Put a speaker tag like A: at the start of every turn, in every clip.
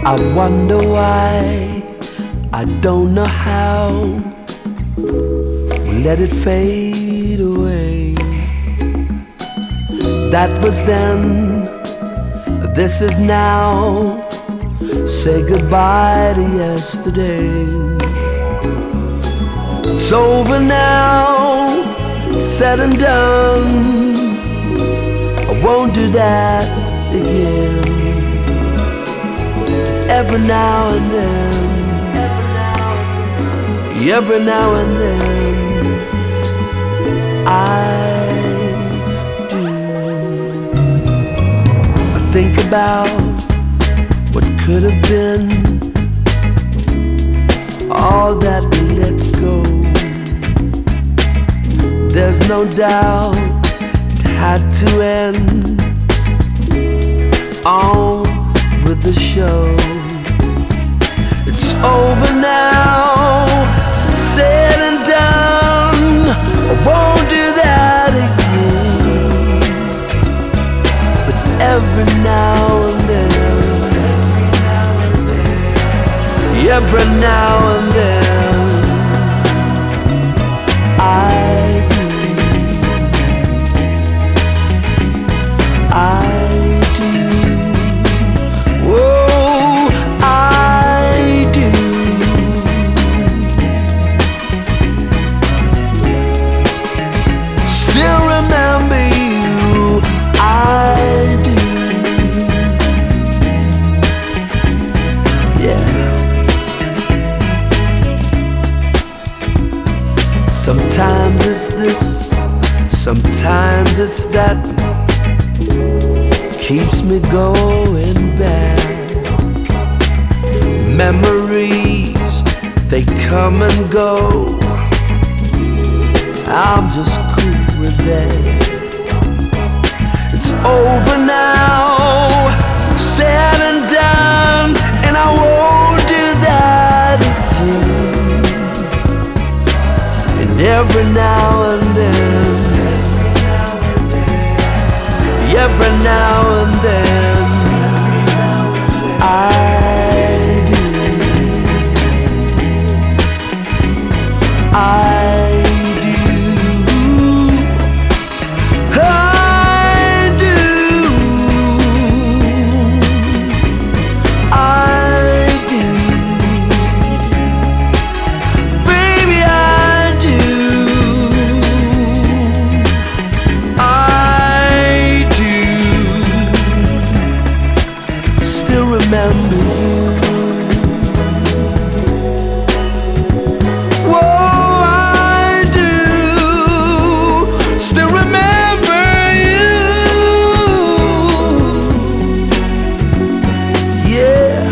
A: I wonder why, I don't know how. We let it fade away. That was then, this is now. Say goodbye to yesterday. It's over now, said and done. I won't do that again. Every now and then, every now and then, I do. I think about what could have been, all that we let go. There's no doubt it had to end. On with the show. It's over now, said and done. I won't do that again. But every now and then, every now and then, I do. Sometimes it's this, sometimes it's that, keeps me going back. Memories, they come and go. I'm just cool with that. It's over now, said and done, and I won't do that again. Every now and then, every now and then, I do. I remember you. Whoa, I do still remember you. Yeah,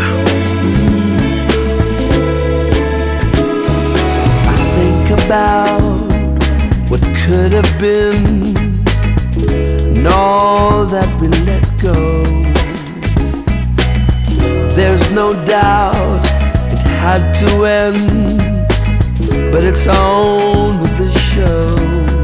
A: I think about what could have been and all that we let go. There's no doubt it had to end, but it's on with the show.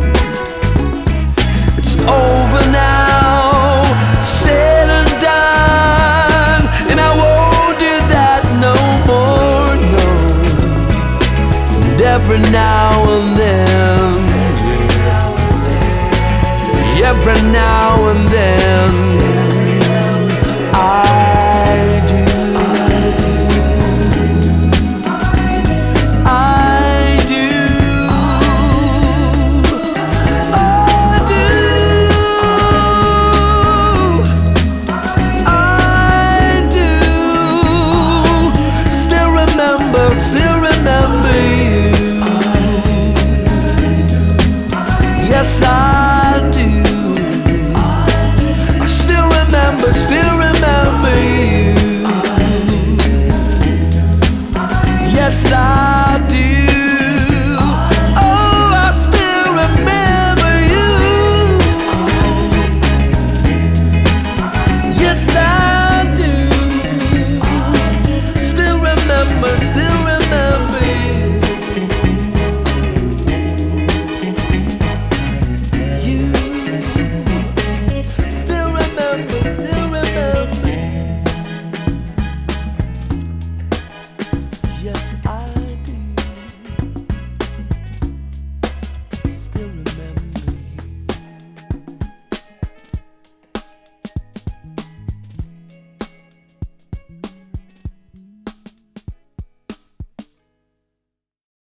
A: It's over now, said and done, and I won't do that no more, no. And every now and then, every now and then, I do. Yes, I do. I still remember you. Yes, I